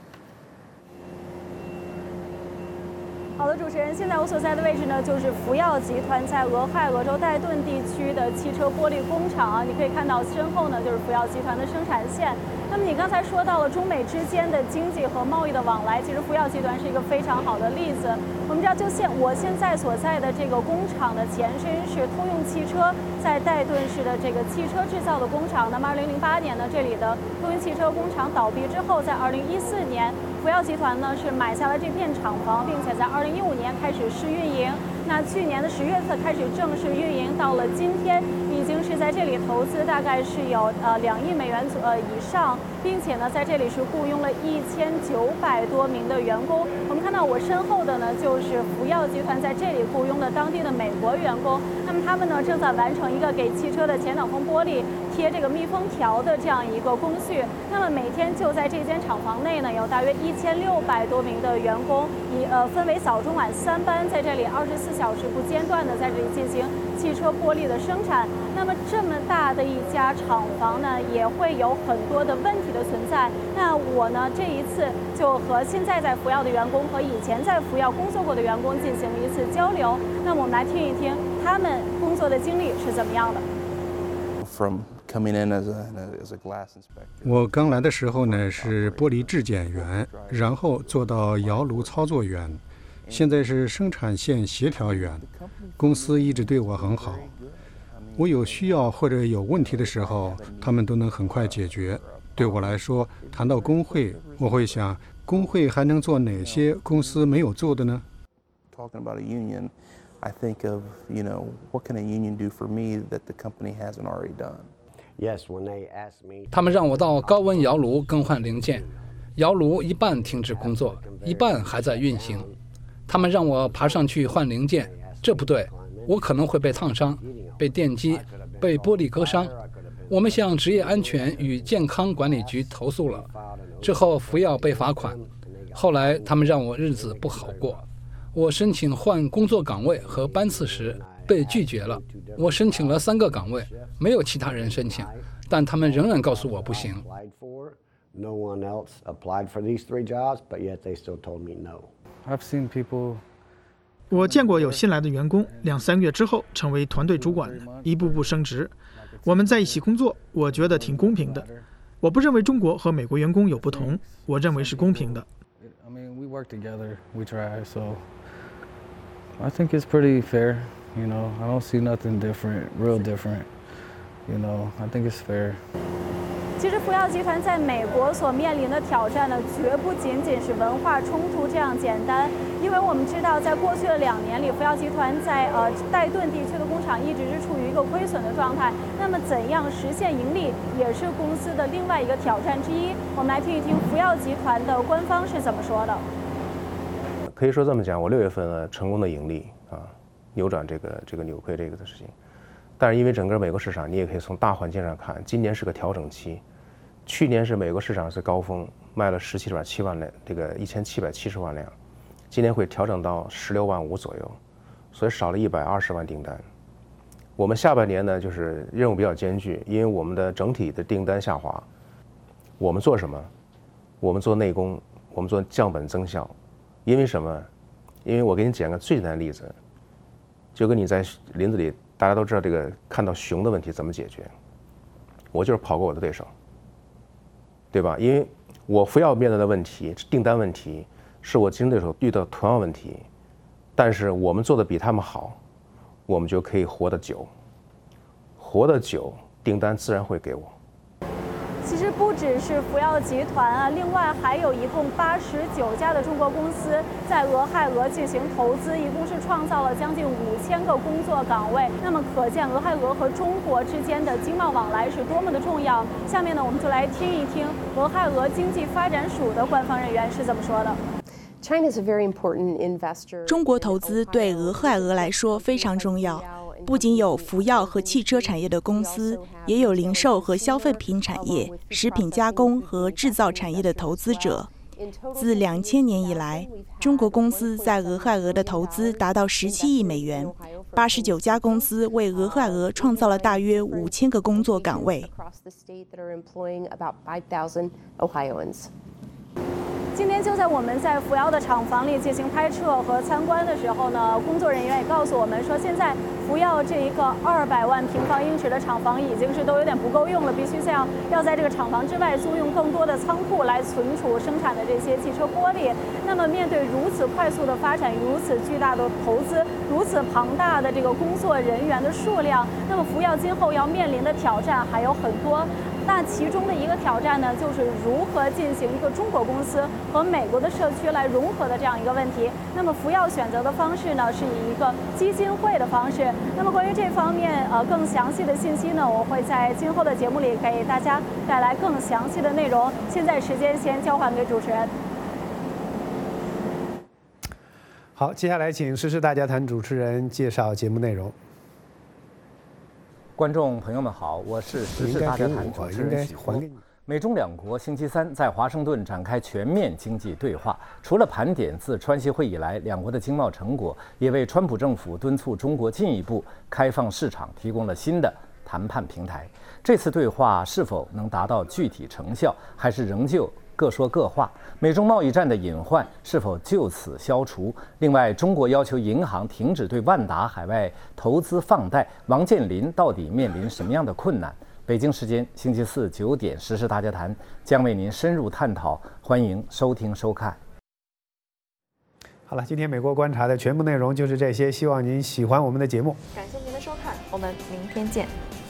好的，主持人，现在我所在的位置呢，就是福耀集团在俄亥俄州戴顿地区的汽车玻璃工厂啊。你可以看到身后呢，就是福耀集团的生产线。那么你刚才说到了中美之间的经济和贸易的往来，其实福耀集团是一个非常好的例子。我们知道，我现在所在的这个工厂的前身是通用汽车在戴顿市的这个汽车制造的工厂。那么2008年呢，这里的通用汽车工厂倒闭之后，在2014年，福耀集团呢是买下了这片厂房，并且在2015年开始试运营。那去年的10月份开始正式运营，到了今天已经是在这里投资大概是有2亿美元以上，并且呢在这里是雇佣了1900多名的员工。我们看到我身后的呢就是福耀集团在这里雇佣的当地的美国员工，那么他们呢正在完成一个给汽车的前挡风玻璃贴这个密封条的这样一个工序。那么每天就在这间厂房内呢，有大约1600多名的员工，分为早中晚3班，在这里24小时不间断的在这里进行汽车玻璃的生产。那么这么大的一家厂房呢，也会有很多的问题的存在。那我呢这一次就和现在在福耀的员工和以前在福耀工作过的员工进行了一次交流。那么我们来听一听他们工作的经历是怎么样的。 我刚来的时候呢是玻璃质检员，然后做到窑炉操作员，现在是生产线协调员。公司一直对我很好，我有需要或者有问题的时候，他们都能很快解决。对我来说，谈到工会，我会想，工会还能做哪些公司没有做的呢？ Talking about a union, I think of, what can a union do for me that the company hasn't already done? 他们让我到高温窑炉更换零件，窑炉一半停止工作，一半还在运行。他们让我爬上去换零件，这不对，我可能会被烫伤、被电击、被玻璃割伤。我们向职业安全与健康管理局投诉了，之后福耀被罚款。后来他们让我日子不好过，我申请换工作岗位和班次时被拒绝了。我申请了3个岗位，没有其他人申请，但他们仍然告诉我不行。 我见过有新来的员工2-3个月之后成为团队主管的，一步步升职。我们在一起工作，我觉得挺公平的。我不认为中国和美国员工有不同，我认为是公平的。 I think it's pretty fair. I don't see nothing different, real different. I think it's fair. 其实福耀集团在美国所面临的挑战呢，绝不仅仅是文化冲突这样简单。因为我们知道，在过去的2年里，福耀集团在戴顿地区的工厂一直是处于一个亏损的状态。那么，怎样实现盈利，也是公司的另外一个挑战之一。我们来听一听福耀集团的官方是怎么说的。 可以说这么讲，我6月份呢成功的盈利扭转这个扭亏这个的事情。但是因为整个美国市场，你也可以从大环境上看，今年是个调整期。去年是美国市场是高峰，卖了17.7万辆，这个1770万辆，今年会调整到16.5万左右，所以少了120万订单。我们下半年呢，就是任务比较艰巨，因为我们的整体的订单下滑。我们做什么？我们做内功，我们做降本增效。因为什么？因为我给你讲个最简单的例子，就跟你在林子里，大家都知道这个看到熊的问题怎么解决，我就是跑过我的对手，对吧？因为我福耀面对的问题，订单问题，是我竞争对手遇到同样问题，但是我们做的比他们好，我们就可以活得久，活得久，订单自然会给我。 其实不只是福耀集团啊，另外还有一共89家的中国公司在俄亥俄进行投资，一共是创造了将近5000个工作岗位。那么可见俄亥俄和中国之间的经贸往来是多么的重要。下面呢，我们就来听一听俄亥俄经济发展署的官方人员是怎么说的。 中国投资对俄亥俄来说非常重要。不仅有服药和汽车产业的公司，也有零售和消费品产业、食品加工和制造产业的投资者。自2000年以来，中国公司在俄亥俄的投资达到17亿美元，89家公司为俄亥俄创造了大约5000个工作岗位。 今天就在我们在福耀的厂房里进行拍摄和参观的时候呢，工作人员也告诉我们说，现在福耀这一个200万平方英尺的厂房已经是都有点不够用了，必须要在这个厂房之外租用更多的仓库来存储生产的这些汽车玻璃。那么面对如此快速的发展，如此巨大的投资，如此庞大的这个工作人员的数量，那么福耀今后要面临的挑战还有很多。那其中的一个挑战呢，就是如何进行一个中国公司和美国的社区来融合的这样一个问题。那么福耀选择的方式呢，是以一个基金会的方式。那么关于这方面更详细的信息呢，我会在今后的节目里给大家带来更详细的内容。现在时间先交还给主持人。 好，接下来请时事大家谈主持人介绍节目内容。 观众朋友们好，我是时事大家谈主持人许峰。美中两国星期3在华盛顿展开全面经济对话，除了盘点自川西会以来两国的经贸成果，也为川普政府敦促中国进一步开放市场提供了新的谈判平台。这次对话是否能达到具体成效，还是仍旧各说各话？美中贸易战的隐患是否就此消除？另外，中国要求银行停止对万达海外投资放贷，王健林到底面临什么样的困难？北京时间星期4 9点，时事大家谈将为您深入探讨，欢迎收听收看。 好了，今天美国观察的全部内容就是这些，希望您喜欢我们的节目。 感谢您的收看，我们明天见。